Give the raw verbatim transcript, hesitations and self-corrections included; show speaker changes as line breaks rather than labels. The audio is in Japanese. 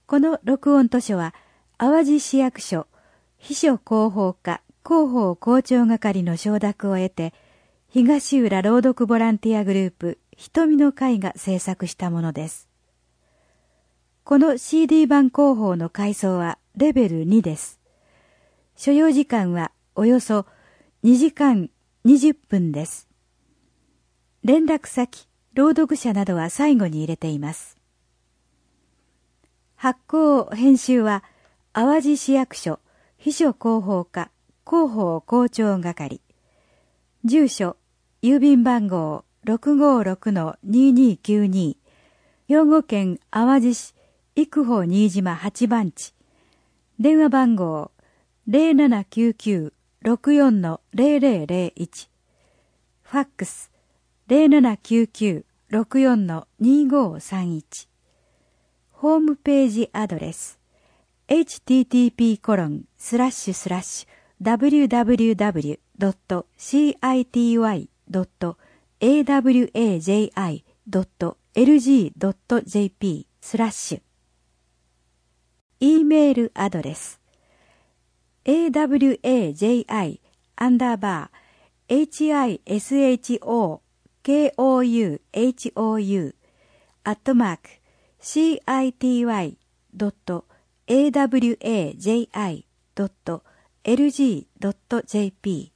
この録音図書は、淡路市役所、秘書広報課広報校長係の承諾を得て、東浦朗読ボランティアグループ、瞳の会が制作したものです。この シーディー 版広報の階層はレベルにです。所要時間はおよそにじかんにじゅっぷんです。連絡先、朗読者などは最後に入れています。発行・編集は淡路市役所秘書広報課広報校長係。住所、郵便番号 ろくごろくのににきゅうに、兵庫県淡路市育保新島はち番地。電話番号 ゼロななきゅうきゅうろくよんのゼロゼロゼロいち。ファックス ゼロななきゅうきゅうろくよんのにごさんいち。ホームページアドレス エイチティーティーピーコロンスラッシュスラッシュダブリューダブリューダブリュードットシーアイティーワイドットエーダブリューエージェーアイドットエルジードットジェーピースラッシュ。 E メールアドレス エーダブリューエージェーアイ アンダーバー エイチアイエスエイチオーケーオーユーエイチオーユー アットマーク シーアイティーワイドットエーダブリューエージェーアイドットエルジードットジェーピー